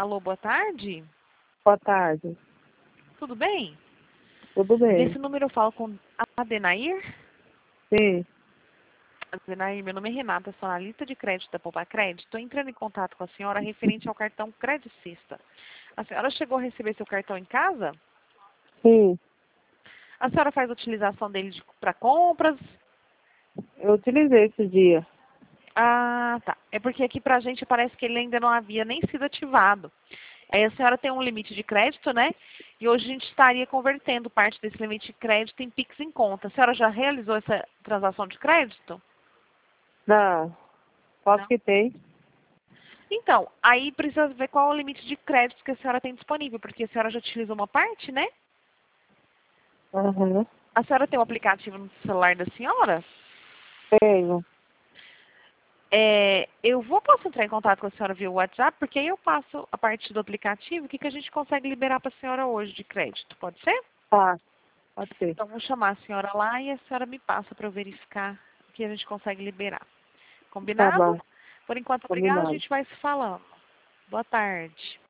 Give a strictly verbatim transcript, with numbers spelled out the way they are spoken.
Alô, boa tarde. Boa tarde. Tudo bem? Tudo bem? Nesse número eu falo com a Adenair. Sim. Adenair, meu nome é Renata, sou analista de crédito da Poupa Crédito. Estou entrando em contato com a senhora referente ao cartão Credicista. A senhora chegou a receber seu cartão em casa? Sim. A senhora faz utilização dele para compras? Eu utilizei esse dia. Ah, tá. É porque aqui pra gente parece que ele ainda não havia nem sido ativado. Aí a senhora tem um limite de crédito, né? E hoje a gente estaria convertendo parte desse limite de crédito em Pix em conta. A senhora já realizou essa transação de crédito? Não. Quanto Não. que tem? Então, aí precisa ver qual é o limite de crédito que a senhora tem disponível, porque a senhora já utilizou uma parte, né? Uhum. A senhora tem o aplicativo no celular da senhora? Tenho. É, eu vou, posso entrar em contato com a senhora via WhatsApp, porque aí eu passo a partir do aplicativo o que, que a gente consegue liberar para a senhora hoje de crédito. Pode ser? Tá. Pode ser. Então, vou chamar a senhora lá e a senhora me passa para eu verificar o que a gente consegue liberar. Tá Combinado? bom. Por enquanto, obrigada, a Combinado. gente vai se falando. Boa tarde.